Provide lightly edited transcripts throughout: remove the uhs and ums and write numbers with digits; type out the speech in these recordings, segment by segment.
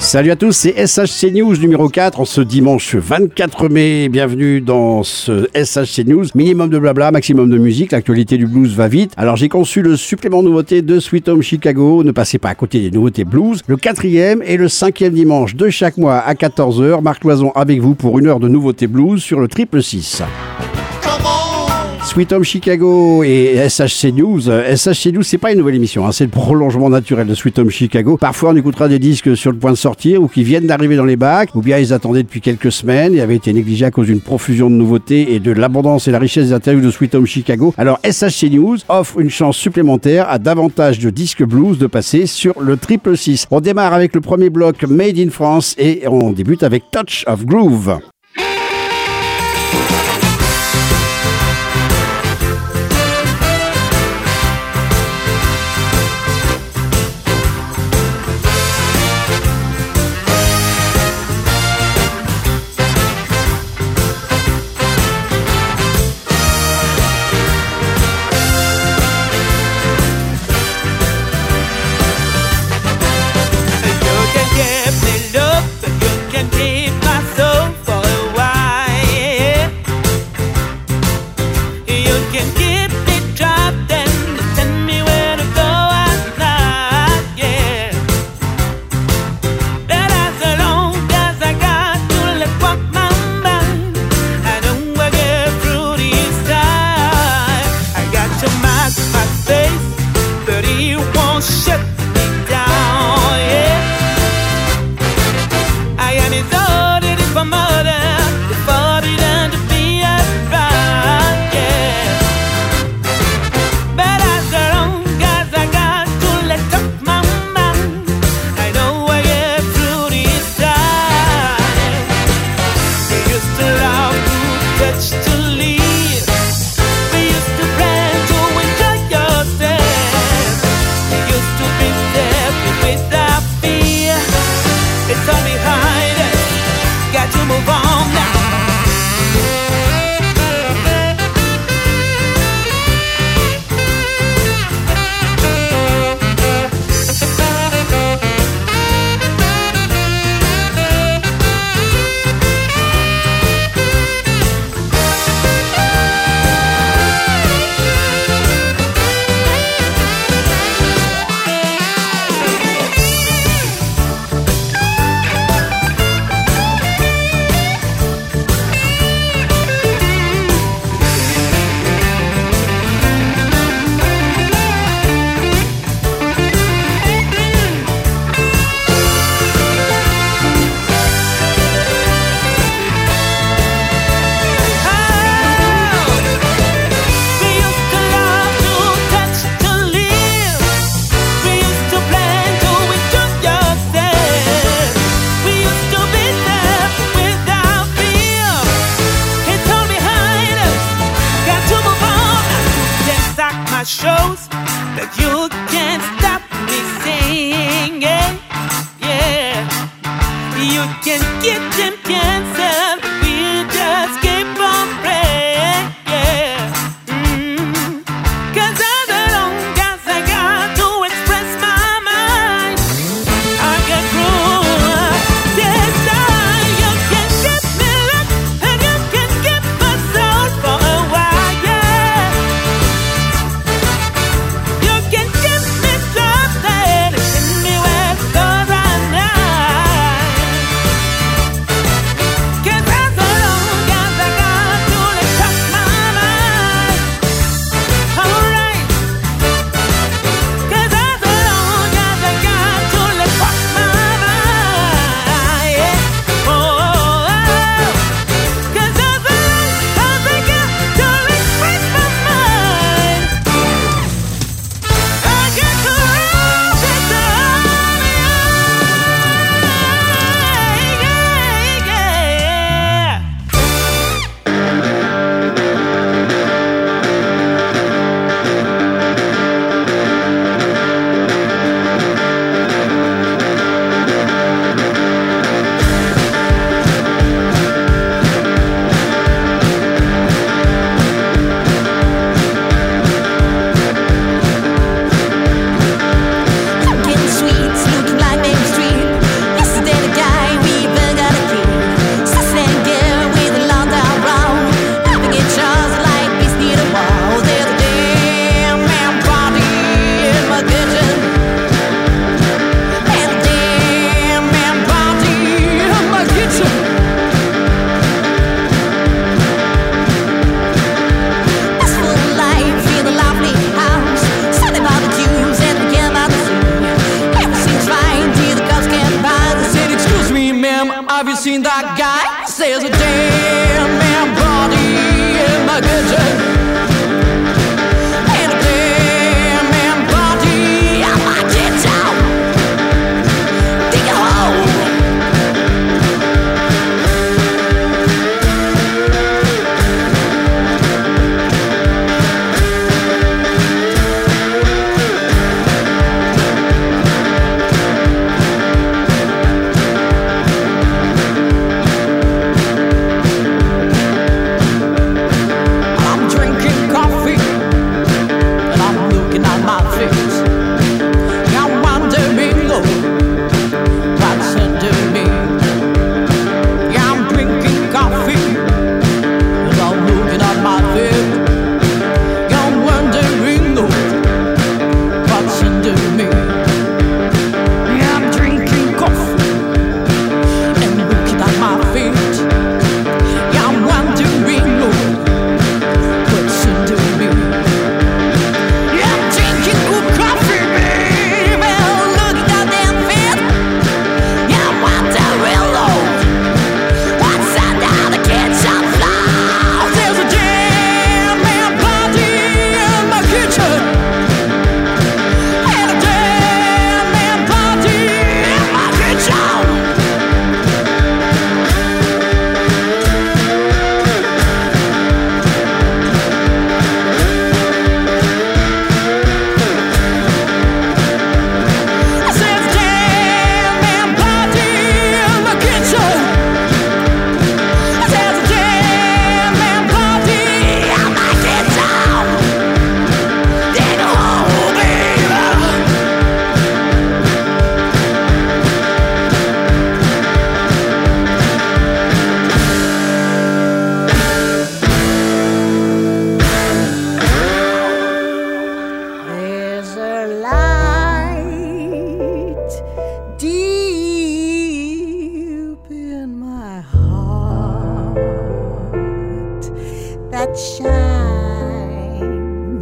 Salut à tous, c'est SHC News numéro 4 en ce dimanche 24 mai. Bienvenue dans ce SHC News. Minimum de blabla, maximum de musique. L'actualité du blues va vite. Alors j'ai conçu le supplément nouveauté de Sweet Home Chicago. Ne passez pas à côté des nouveautés blues. Le 4e et le 5e dimanche de chaque mois à 14h. Marc Loison avec vous pour une heure de nouveautés blues sur le 666. Sweet Home Chicago et SHC News. SHC News, c'est pas une nouvelle émission, c'est le prolongement naturel de Sweet Home Chicago. Parfois, on écoutera des disques sur le point de sortir ou qui viennent d'arriver dans les bacs, ou bien ils attendaient depuis quelques semaines et avaient été négligés à cause d'une profusion de nouveautés et de l'abondance et la richesse des interviews de Sweet Home Chicago. Alors, SHC News offre une chance supplémentaire à davantage de disques blues de passer sur le 666. On démarre avec le premier bloc Made in France et on débute avec Touch of Groove. Shows that you can't stop me singing, yeah. You can get them cancer, we just keep on praying, yeah. 'Cause as long as I got to express my mind, I get through. This time you can get me luck and you can get my soul for a while, yeah. You can give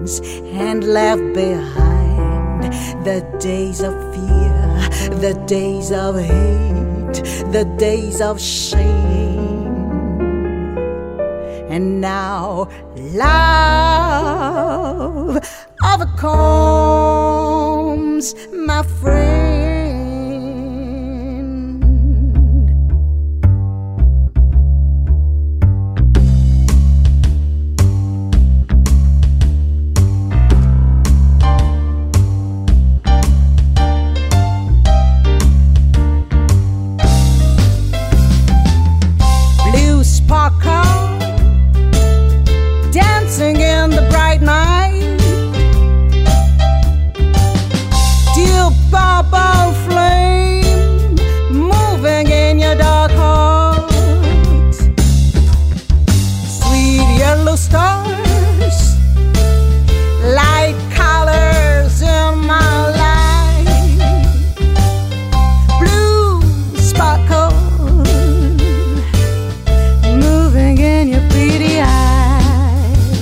friends and left behind the days of fear, the days of hate, the days of shame. And now love overcomes my friend. Sparkle, dancing in the bright night. Dear bubble flame, moving in your dark heart. Sweet yellow stars, light colors in my life. Blue sparkle, in your pretty eyes.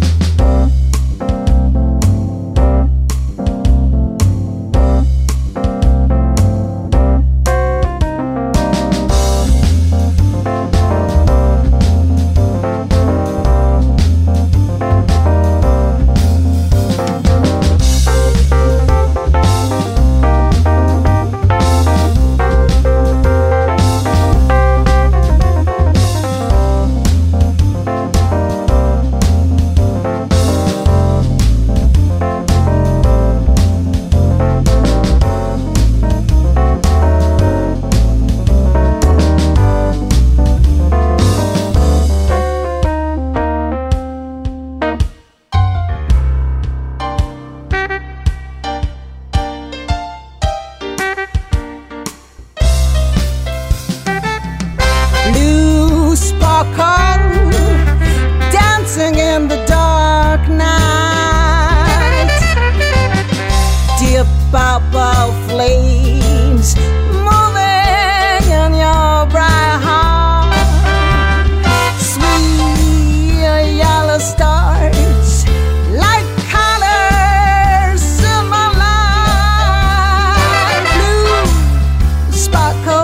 Blue sparkle, dancing in the dark night. Dear bubble flames, moving in your bright heart. Sweet yellow stars, light colors in my life. Blue sparkle,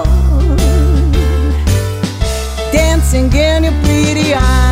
dancing in your pretty eyes.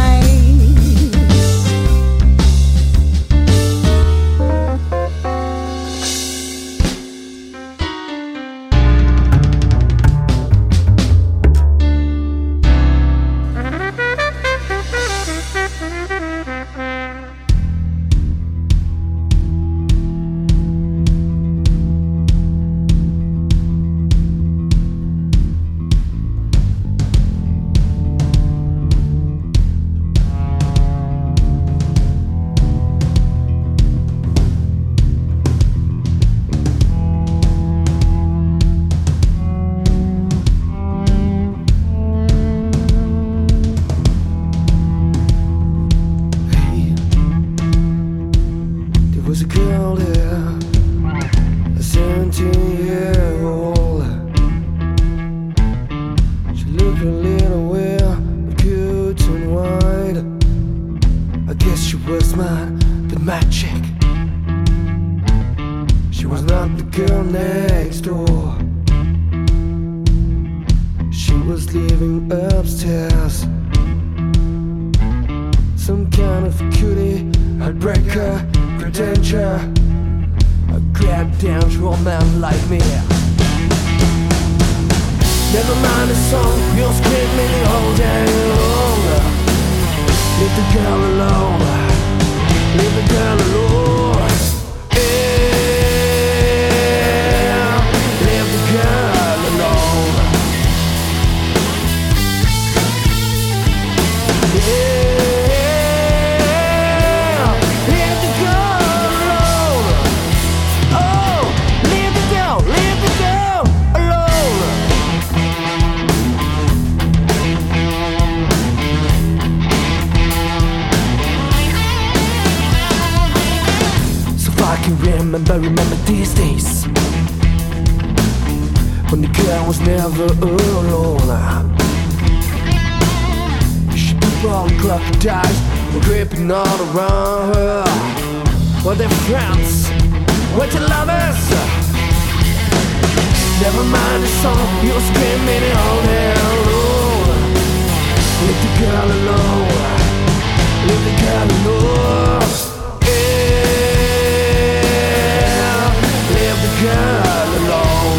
Was a girl there, a 17-year-old. She looked a little weird, but cute and wide. I guess she was mine, but magic. She was not the girl next door. She was living upstairs. Some kind of cutie, heartbreaker, pretender, a grab down to a man like me. Never mind the song, you'll scream me all day long. Leave the girl alone, leave the girl alone. Yeah, leave the girl alone. Yeah. Remember these days when the girl was never alone. She people, crocodiles were creeping all around her. Were they friends? Were they lovers? Never mind the song you're screaming all day long. Leave the girl alone. Leave the girl alone. Yeah, leave the girl alone.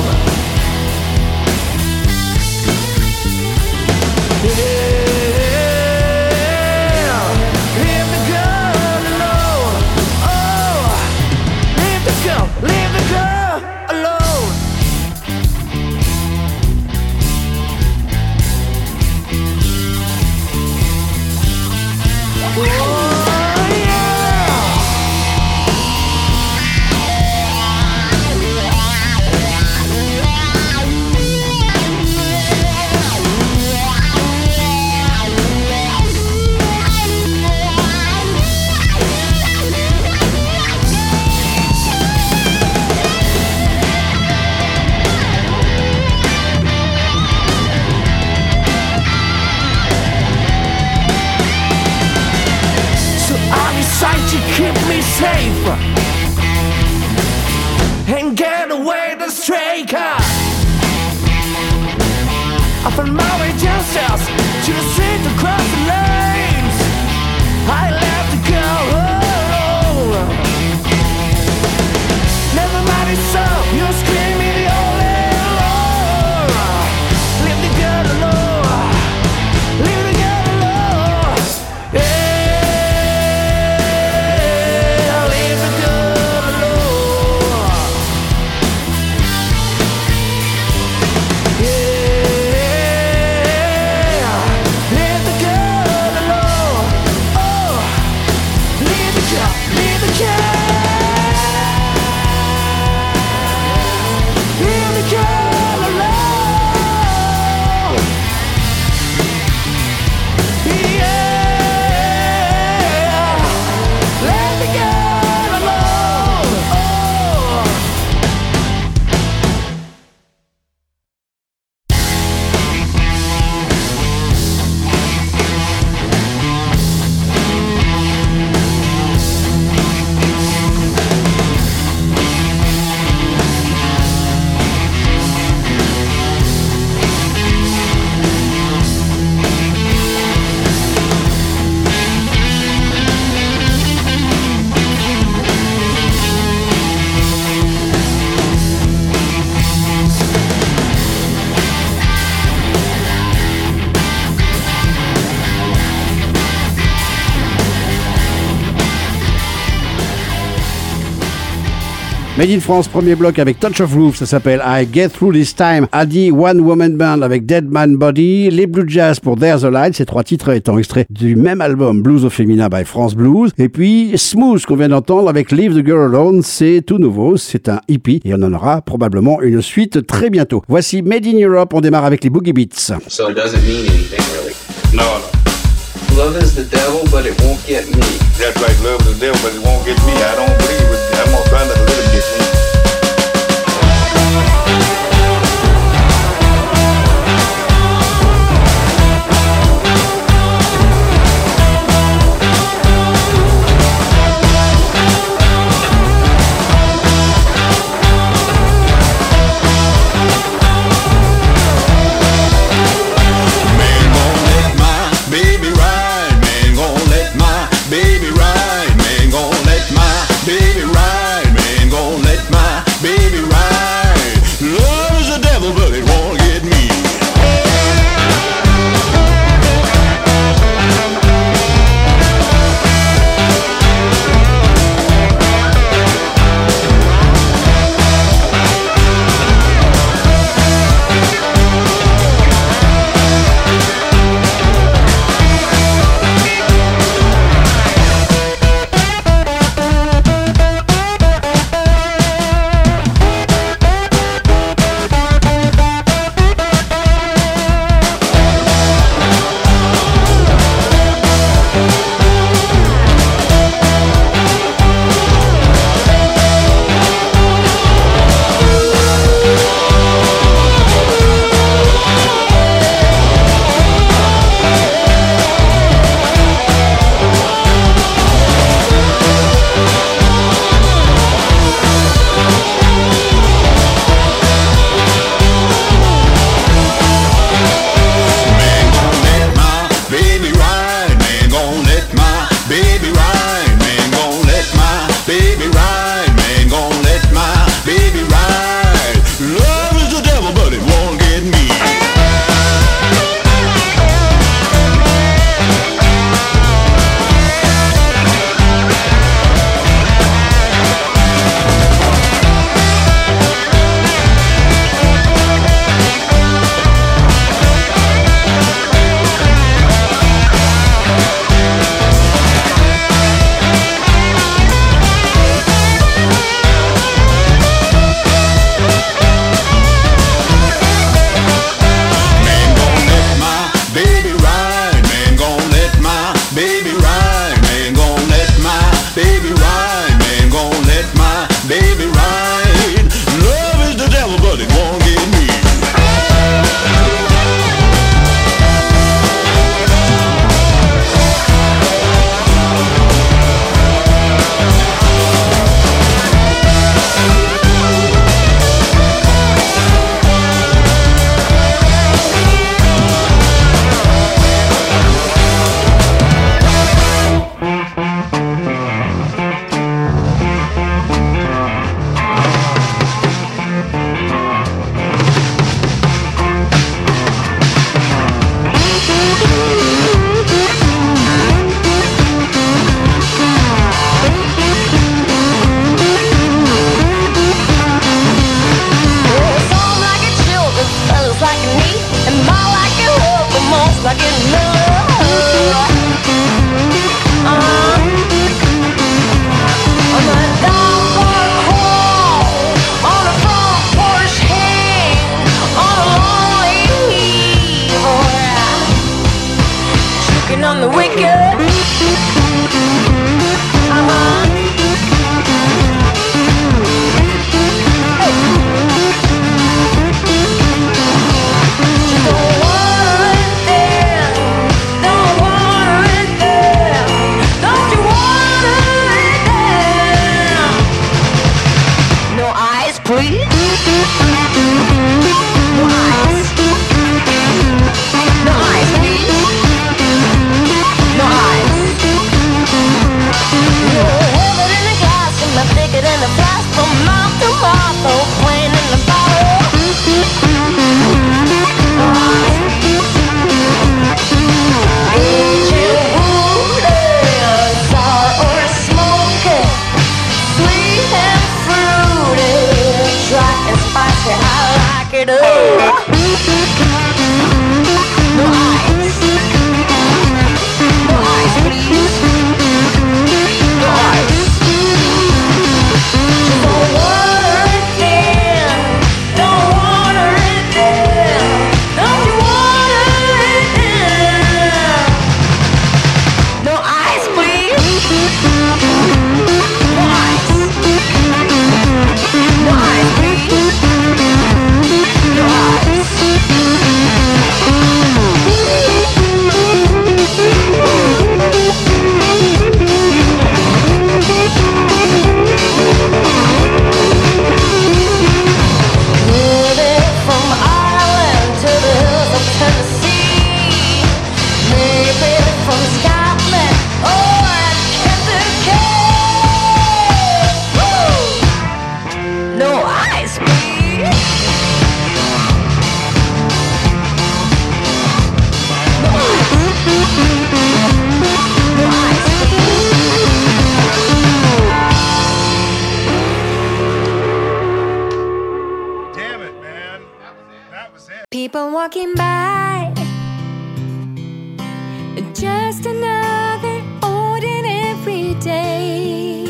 Yeah, leave the girl alone. Oh, leave the girl alone. Oh, yeah. So I decide to keep me safe and get away the stray cat. I found my way just as to the street across the lanes. I left the girl alone. Never mind, it's so you're screaming all alone. Leave the girl alone. Leave the girl alone. Yeah, leave the girl alone. Yeah, leave the girl alone. Oh, leave the girl, leave the girl. Leave the girl alone. Yeah, let the girl alone. Oh. Made in France, premier bloc avec Touch of Roof, ça s'appelle I Get Through This Time. Adi One Woman Band avec Dead Man Body. Les Blue Jazz pour There's a Light, ces trois titres étant extraits du même album Blues au féminin by France Blues. Et puis Smooth qu'on vient d'entendre avec Leave the Girl Alone, c'est tout nouveau, c'est un hippie et on en aura probablement une suite très bientôt. Voici Made in Europe, on démarre avec les Boogie Beats. So it doesn't mean anything really. No. Love is the devil, but it won't get me. That's like love is the devil, but it won't get me. I don't believe it. I'm gonna try not to let it get me. Man gon' let my baby ride. Man gon' let my baby ride. Man gon' let my baby ride. Man gon' People walking by, just another ordinary day.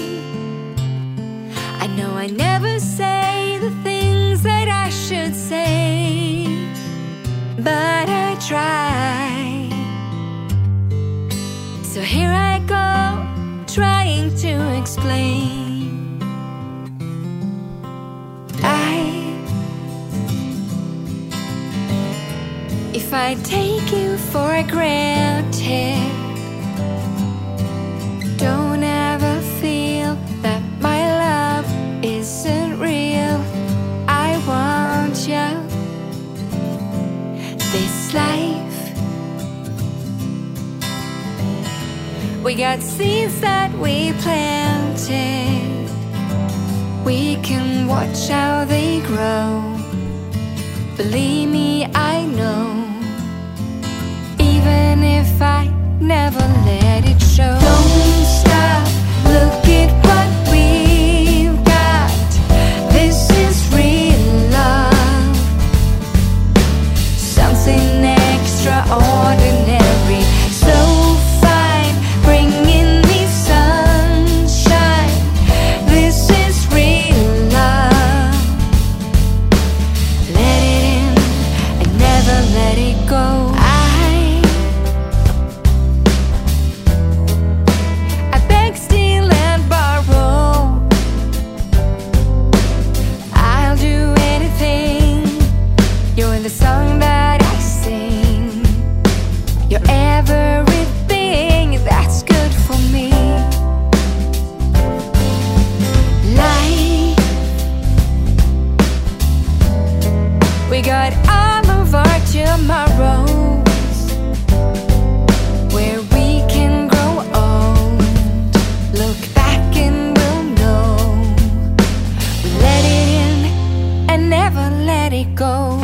I know I never say the things that I should say, but I try. So here I go, trying to explain. If I take you for granted, don't ever feel that my love isn't real. I want you. This life, we got seeds that we planted. We can watch how they grow. Believe me, I know. Even if I never let it show. Don't stop, look at what we've got. This is real love, something extraordinary. So fine, bringing me sunshine. This is real love. Let it in and never let it go. The song that I sing, you're everything that's good for me. Life, we got all of our tomorrows, where we can grow old. Look back and we'll know. We let it in and never let it go.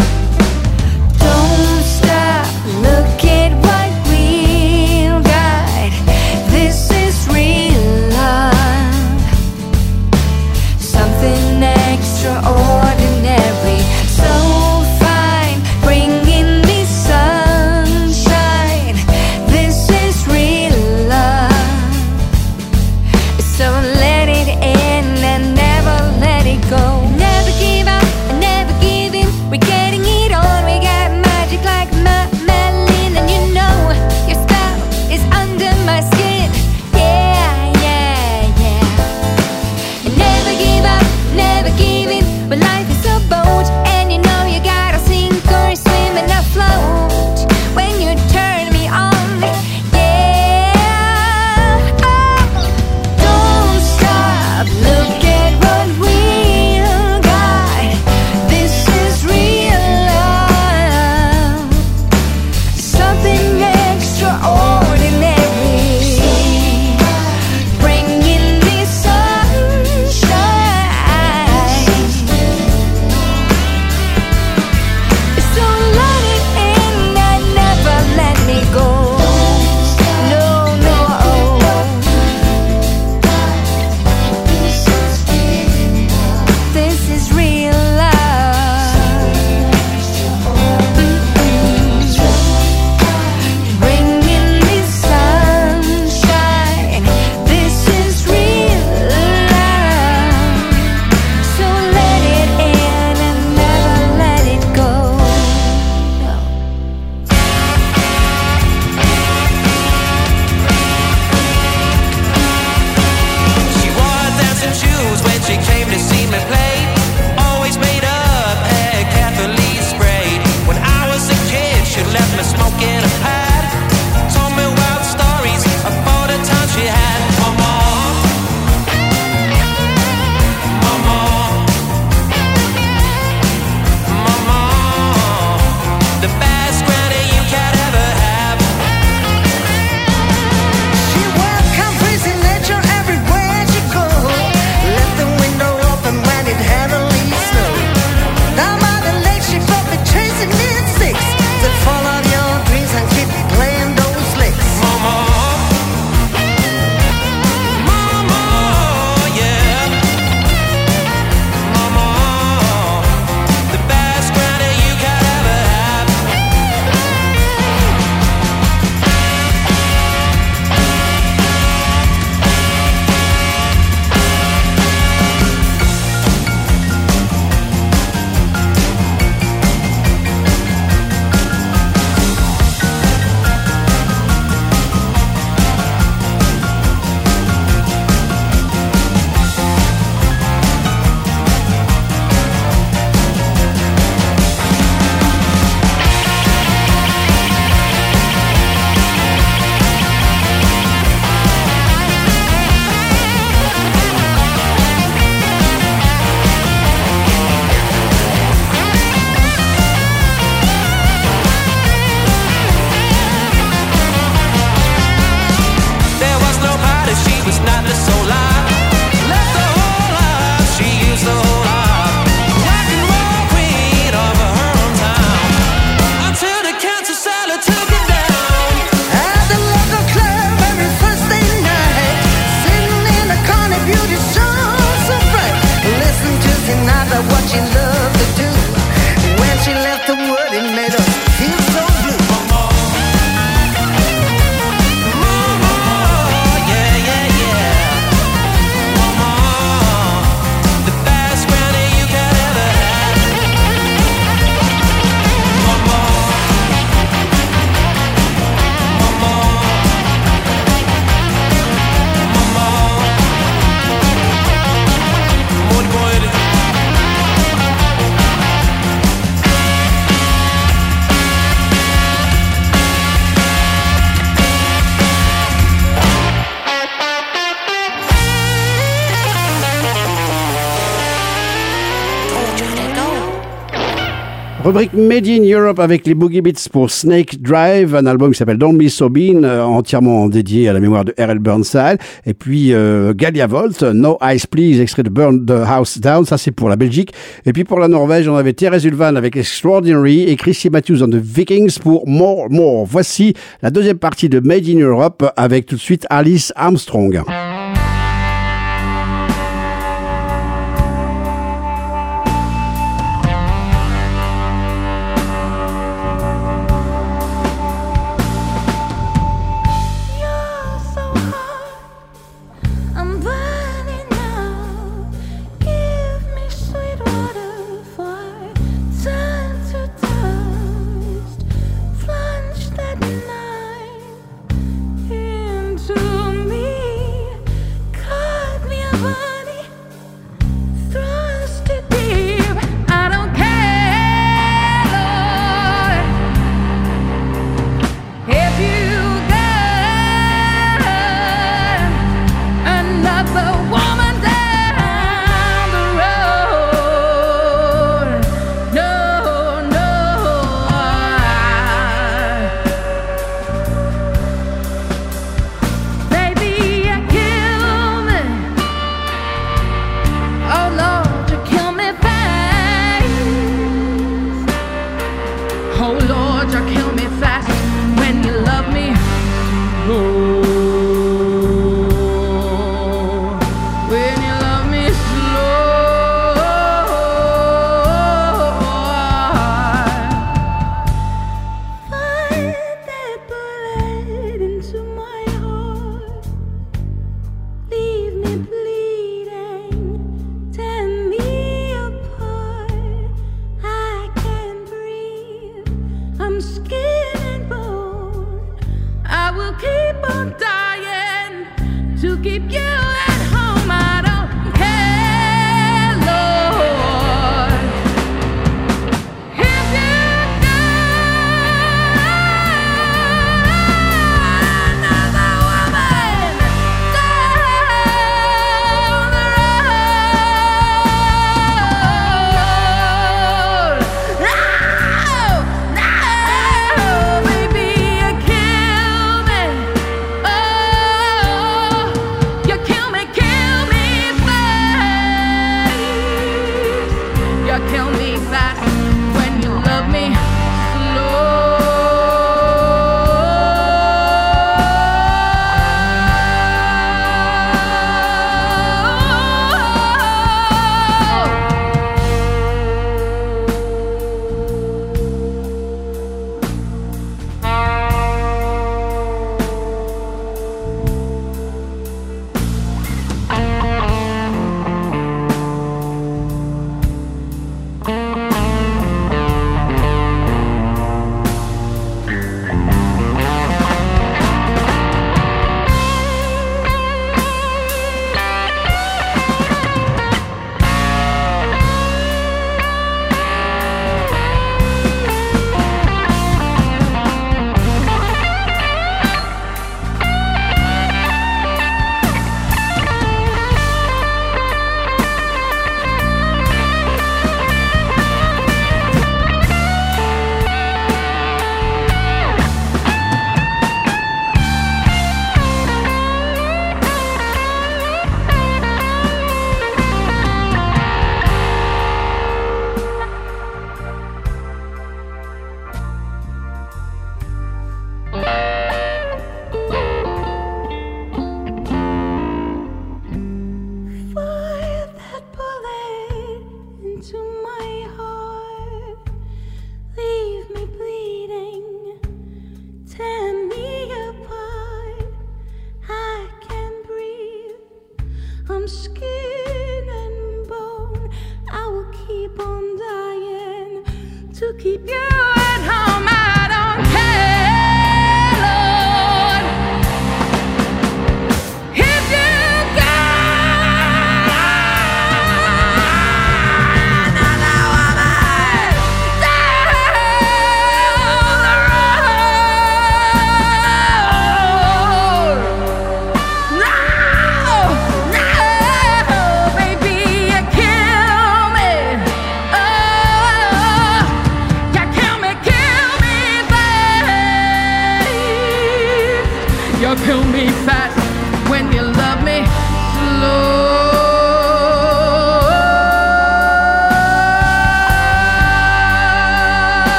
Look at what we've got. This is real love, something extraordinary. So fine, bringing me sunshine. This is real love. So let it in and never let it go. Never give up, never give in. We're getting it on. We got magic like Madeline, and you know your spell is under my skin. Yeah, yeah, yeah. And never give up, never give in. But life is a boat, and you know you gotta sink or swim and afloat. When you turn me on, yeah. Oh, don't Rubrique Made in Europe avec les Boogie Beats pour Snake Drive, un album qui s'appelle Don't Be So Bean, entièrement dédié à la mémoire de R.L. Burnside. Et puis Galia Volt, No Ice Please, extrait de Burn the House Down, ça c'est pour la Belgique. Et puis pour la Norvège, on avait Therese Ulvan avec Extraordinary et Chrissy Matthews and the Vikings pour More More. Voici la deuxième partie de Made in Europe avec tout de suite Alice Armstrong.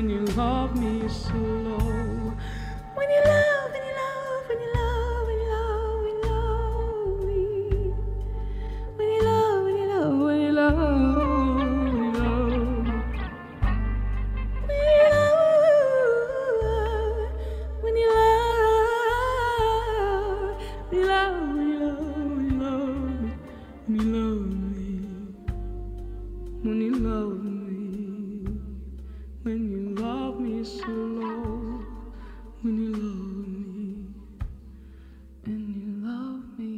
when you love me slow. When you love, when you love, when you love, when you love, when you love me. When you love, when you love, when you love, when you love. When you love, when you love, when you love, when you love me. When you love me. When you love me slow, when you love me, when you love me.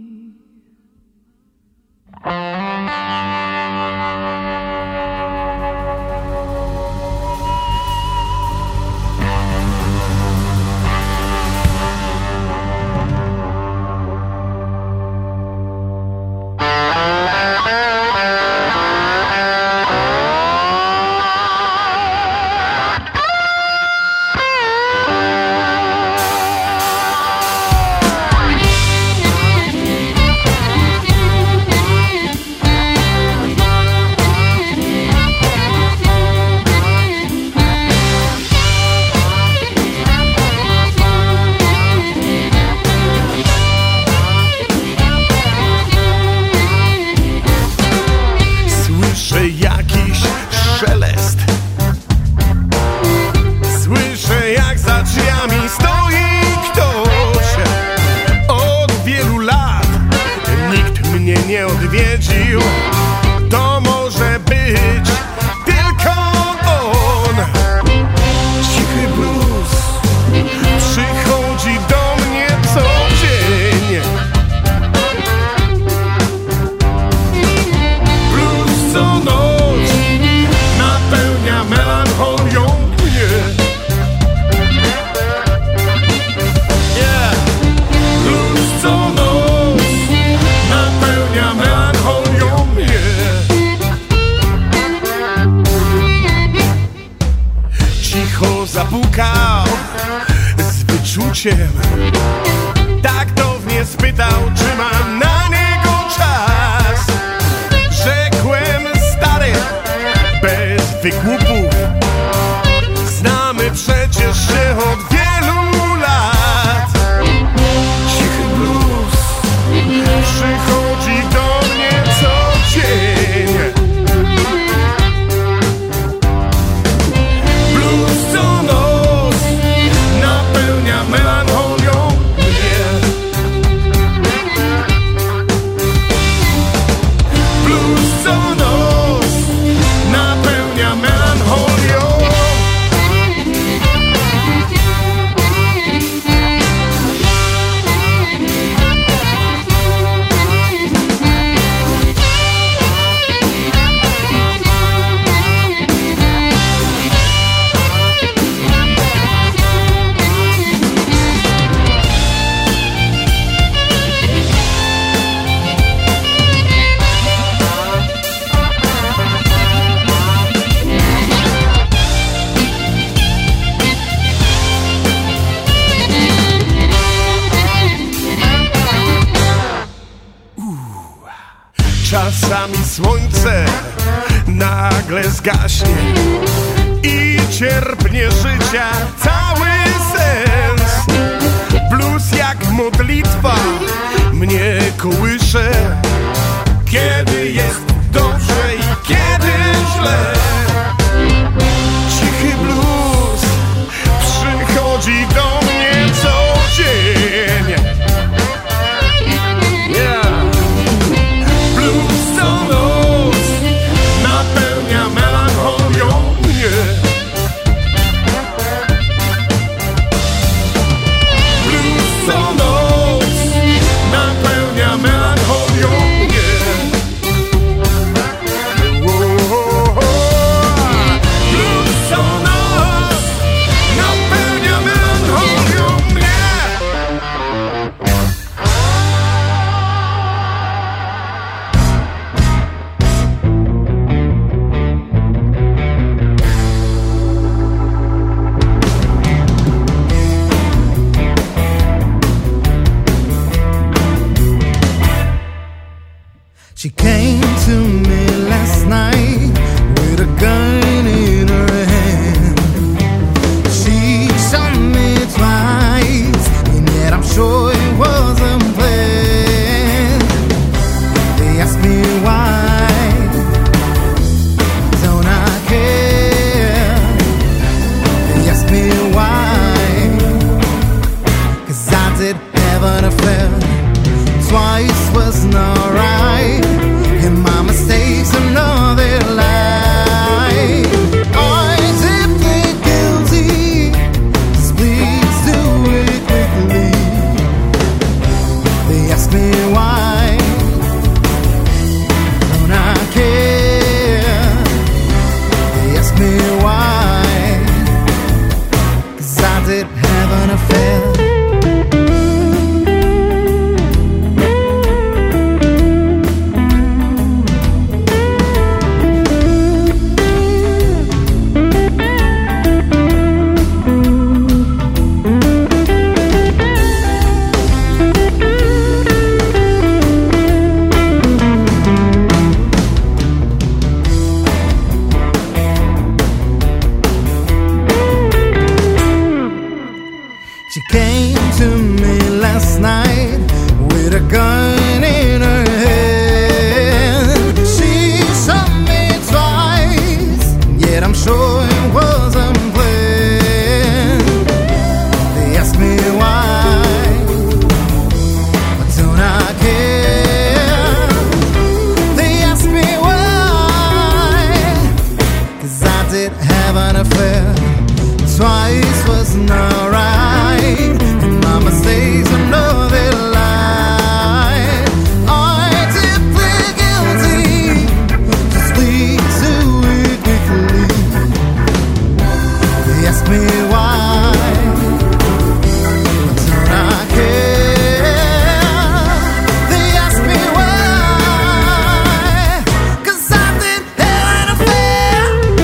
Nie odwiedził, to może być tylko on. Cichy blues przychodzi do mnie co dzień. Blues co noc napełnia melancholią mnie. Yeah. Blues co noc napełnia melancholią mnie. Cicho zapukał z wyczuciem, tak downie spytał, czy mam na niego czas. Rzekłem, stary, bez wygłupów, znamy przecież się od wielu lat. Cichy blues przychodzi do mnie co dzień. Blues co noc napełnia melancholią mnie. Blues co noc napełnia melancholią. Czasami słońce nagle zgaśnie i cierpnie życia cały sens. Blues jak modlitwa mnie kołysze, kiedy jest dobrze i kiedy źle. Cichy blues przychodzi do mnie co dzień. Yeah. Blues co noc napełnia melancholią mnie. Blues co noc napełnia melancholią mnie. Oh, oh, oh. last night with a gun in her hand. She shot me twice, yet I'm sure it wasn't planned. They asked me why, but don't I care? They asked me why, 'cause I did have an affair. Twice was not right, and my mistakes are no they lied. I did plead guilty, just plead to it quickly. They asked me why, but don't I care? They asked me why, 'cause I did have an affair.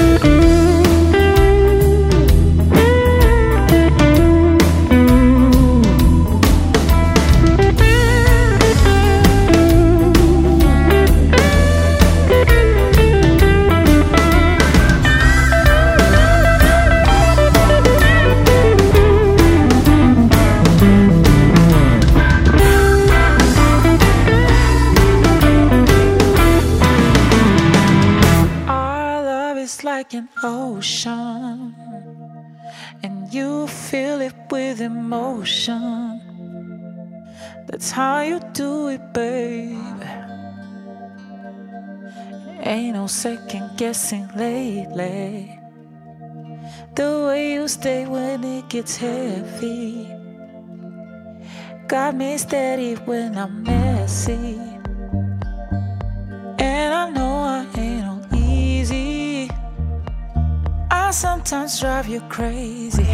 Our love is like an ocean, and you fill it with emotion. That's how you do it, babe. Ain't no second guessing lately. The way you stay when it gets heavy got me steady when I'm messy. And I know I ain't on easy. I sometimes drive you crazy.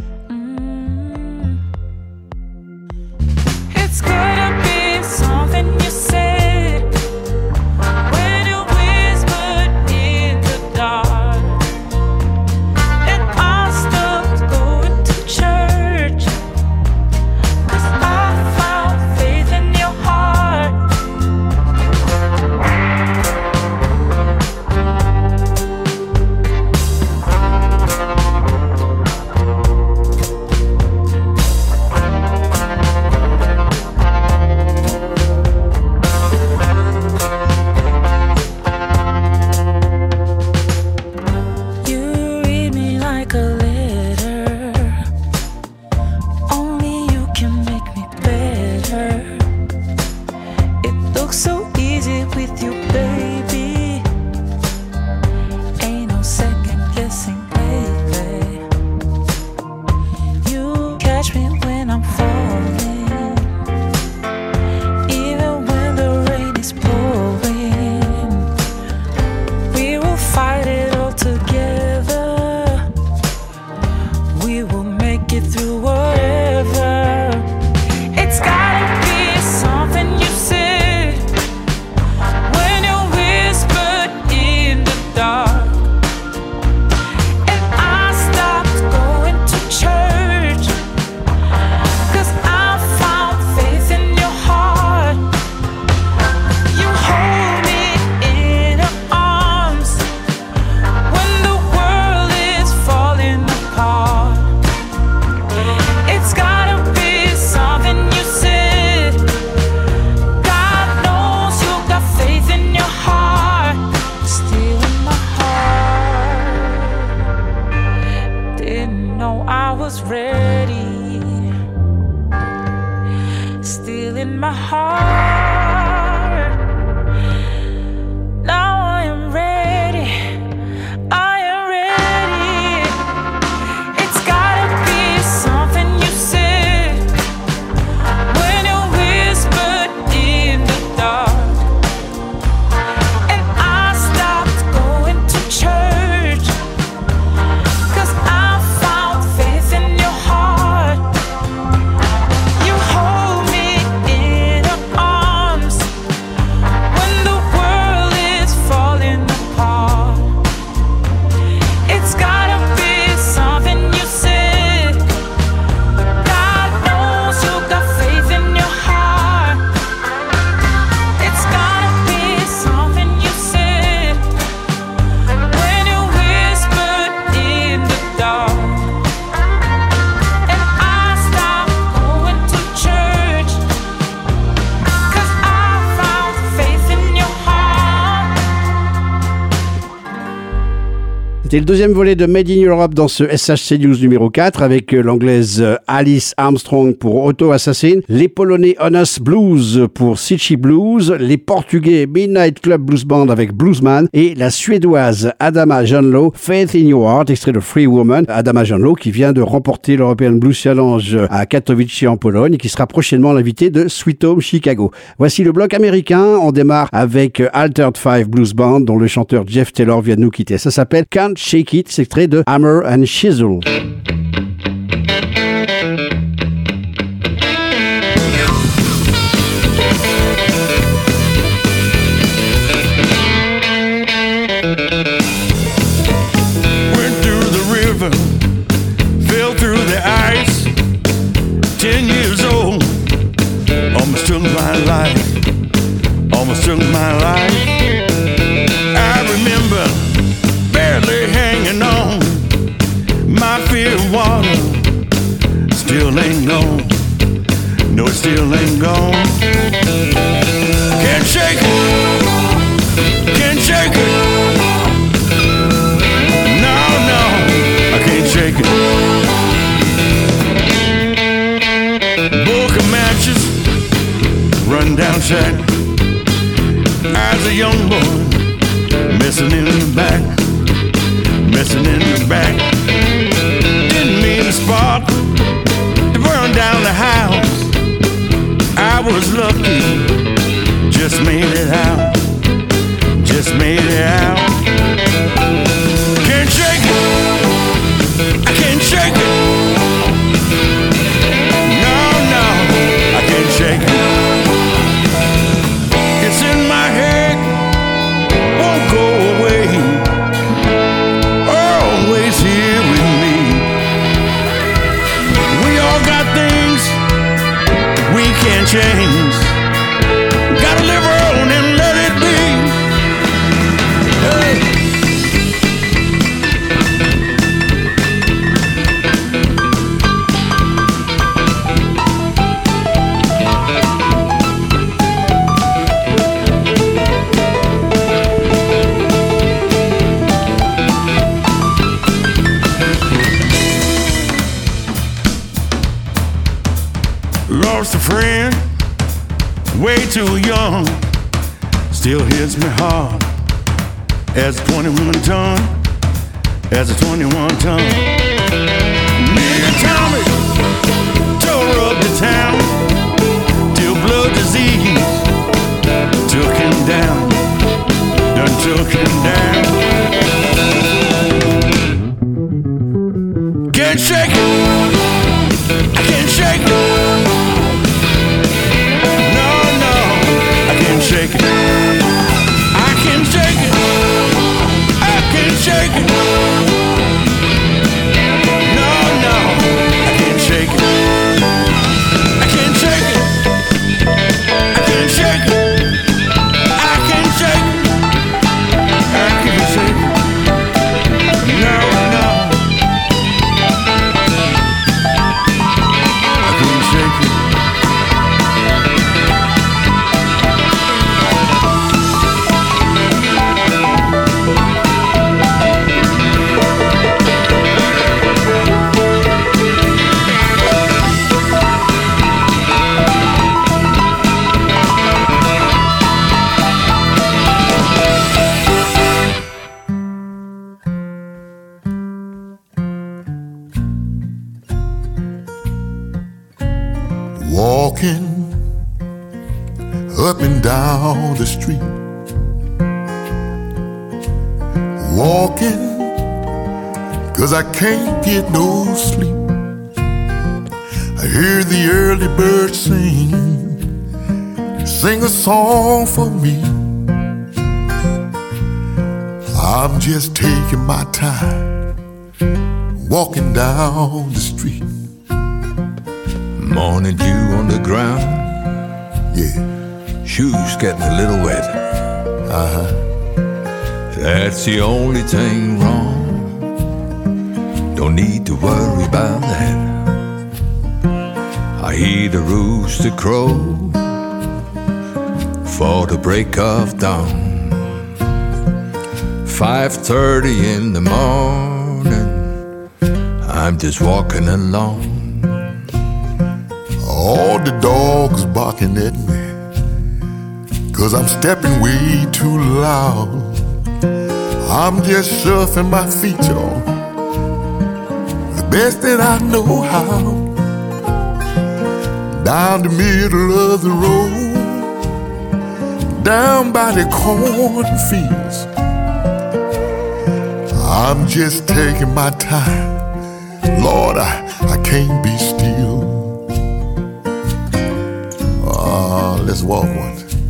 It's gonna be something you said when you whispered in the dark, and I stopped going to church 'cause I found faith in your heart. You read me like a letter. Only you can make me better. It looks so easy with you, baby. Ain't no second guessing lately. You catch me when I'm falling, even when the rain is pouring. We will fight it all together. We will make it through whatever. It's gotta be something you said when you whispered in the dark, and I stopped going to church 'cause I found faith in your heart. You hold me in your arms when the world is falling apart. It's gotta be something you said. God knows you got faith in your heart, still in my heart. Didn't know I was ready, still in my heart. Now I am ready, I am ready. It's gotta be something you said when you whispered in the dark, and I stopped going to church 'cause I found faith in your heart. You hold me in your arms C'était le deuxième volet de Made in Europe dans ce SHC News numéro 4 avec l'anglaise Alice Armstrong pour Auto Assassin, les polonais Honest Blues pour Sitchi Blues, les portugais Midnight Club Blues Band avec Bluesman et la suédoise Adama Janlo, Faith in Your Heart, extrait de Free Woman. Adama Janlo qui vient de remporter l'European Blues Challenge à Katowice en Pologne et qui sera prochainement l'invité de Sweet Home Chicago. Voici le bloc américain. On démarre avec Altered Five Blues Band dont le chanteur Jeff Taylor vient de nous quitter. Ça s'appelle Can't Shake It, c'est extrait de Hammer and Chisel. Went through the river, fell through the ice. 10 years old, almost took my life. Almost took my life. I remember barely hanging on. My fear of water still ain't gone. No, it still ain't gone. Can't shake it. Can't shake it. No, no, I can't shake it. Book of matches, run down shack. As a young boy, messing in the back, messing in the back. Didn't mean to spark, to burn down the house. I was lucky, just made it out, just made it out. Can't shake it, I can't shake it. No, no, I can't shake it. It's in my head, won't go away. Always here with me. We all got things we can't change. Gotta live on and let it be. Hey. Lost a friend, way too young. Still hits me hard as a 21 ton, as a 21 ton. Me and Tommy tore up the town till blood disease took him down, done took him down. Can't shake it, I can't shake it. Shake it. I can shake it. I can shake it. No, no, I can't shake it. I can't shake it. I can't shake it. I can shake it. I can't shake it. No, no, I can't shake it. Walking up and down the street, walking 'cause I can't get no sleep. I hear the early birds sing a song for me. I'm just taking my time, walking down the street. Morning dew on the ground, yeah. Shoes getting a little wet. That's the only thing wrong. Don't need to worry about that. I hear the rooster crow for the break of dawn. 5:30 in the morning, I'm just walking along. All the dogs barking at me, 'cause I'm stepping way too loud. I'm just surfing my feet, y'all, the best that I know how. Down the middle of the road, down by the cornfields, I'm just taking my time. Lord, I can't be still. Let's walk one.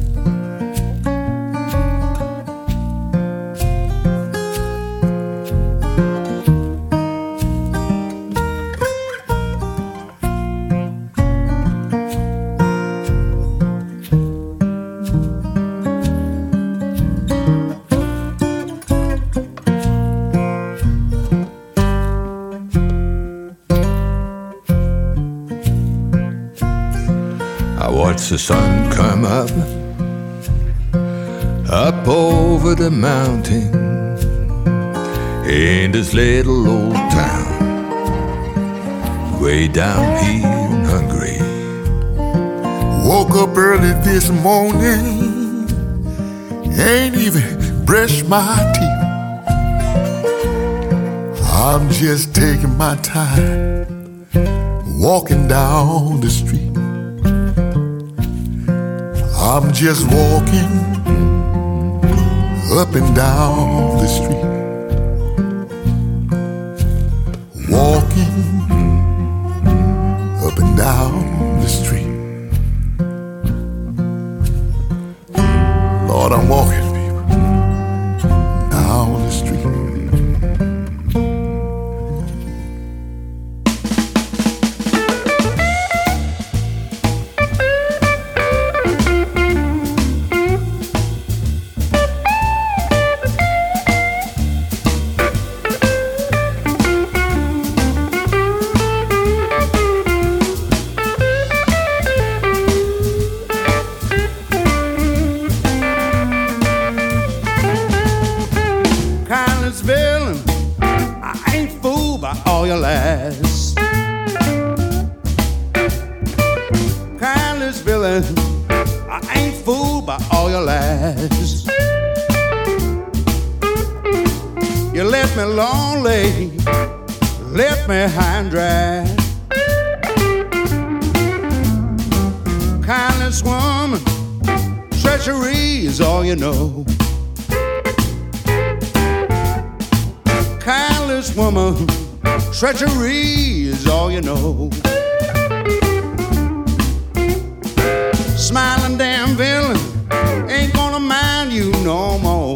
Watch the sun come up over the mountain in this little old town, way down here in Hungary. Woke up early this morning, ain't even brushed my teeth. I'm just taking my time, walking down the street. I'm just walking up and down the street, walking up and down the street. Lord, I'm walking, people, down the street. All your lies, kindless villain, I ain't fooled by all your lies. You left me lonely, left me high and dry. Kindless woman, treachery is all you know. Kindless woman, treachery is all you know. Smiling damn villain ain't gonna mind you no more.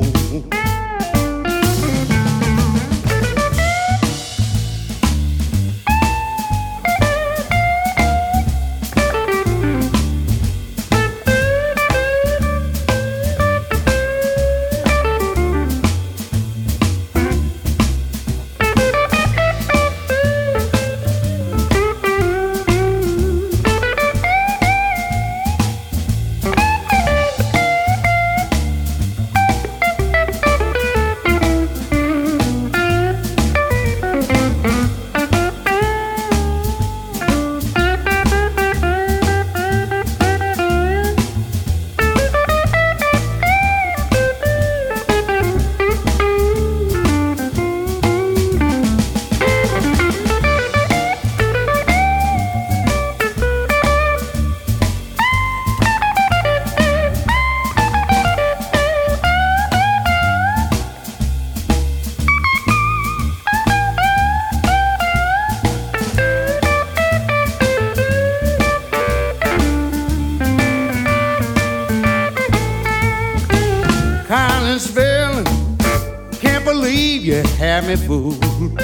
You had me fooled.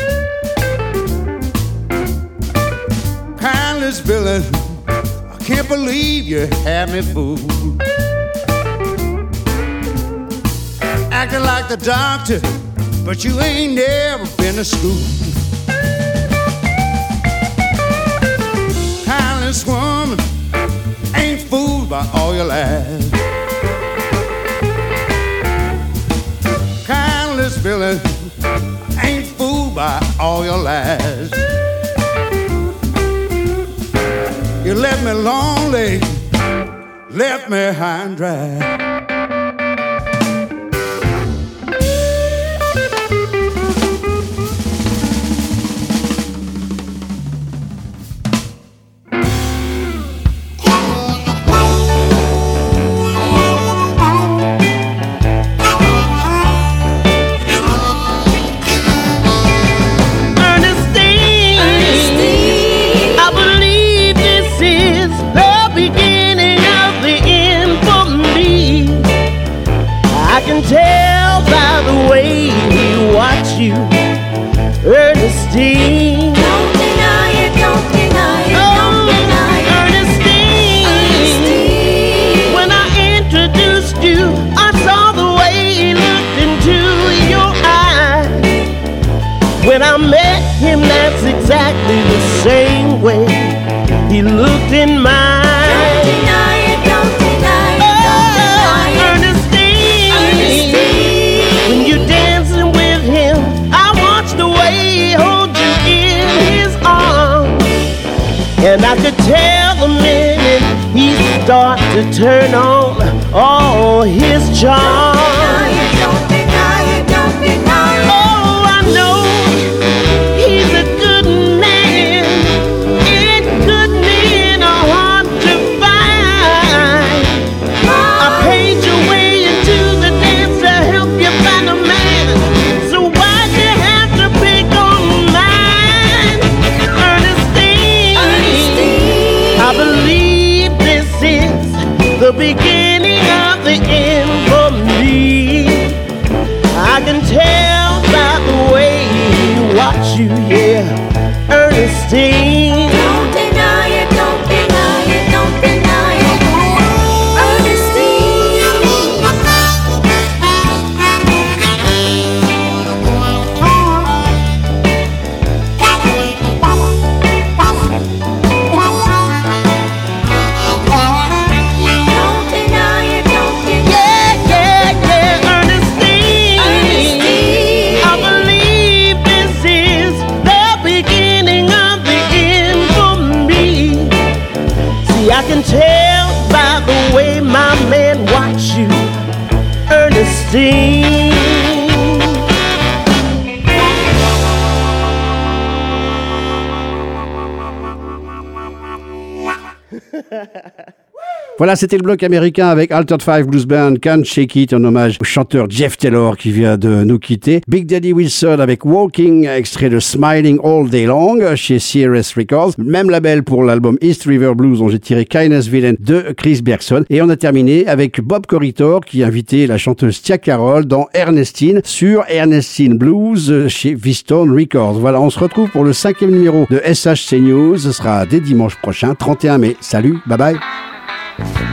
Kindless villain, I can't believe you had me fooled. Acting like the doctor, but you ain't never been to school. Kindless woman, ain't fooled by all your lies. Kindless villain. I ain't fooled by all your lies. You left me lonely, left me high and dry. Tell by the way he watch you, Ernestine. Don't deny it, don't deny it, don't deny it. Ernestine. Ernestine. When I introduced you, I saw the way he looked into your eyes. When I met him, that's exactly the same way he looked in mine. Don't deny it, don't deny it, don't deny it. When you dancing with him, I watched the way he holds you in his arms, and I could tell the minute he start to turn on all his charm. Don't deny it, don't deny it. Oh, I know he's a good man, and good men are hard to find. I paid your way into the dance to help you find a man, so why'd you have to pick on mine? Ernestine, I believe this is the beginning of the end for me. I can tell by the way he watch you, yeah, Ernestine. Don't deny it, don't deny it, don't deny it. I can tell by the way my man watch you, Ernestine. Voilà, c'était le bloc américain avec Altered Five Blues Band, Can't Shake It, en hommage au chanteur Jeff Taylor qui vient de nous quitter. Big Daddy Wilson avec Walking, extrait de Smiling All Day Long chez CRS Records. Même label pour l'album East River Blues dont j'ai tiré Kindness Villain de Chris Bergson. Et on a terminé avec Bob Corritore qui invitait la chanteuse Tia Carroll dans Ernestine sur Ernestine Blues chez V-Stone Records. Voilà, on se retrouve pour le 5e numéro de SHC News. Ce sera dès dimanche prochain, 31 mai. Salut, bye bye.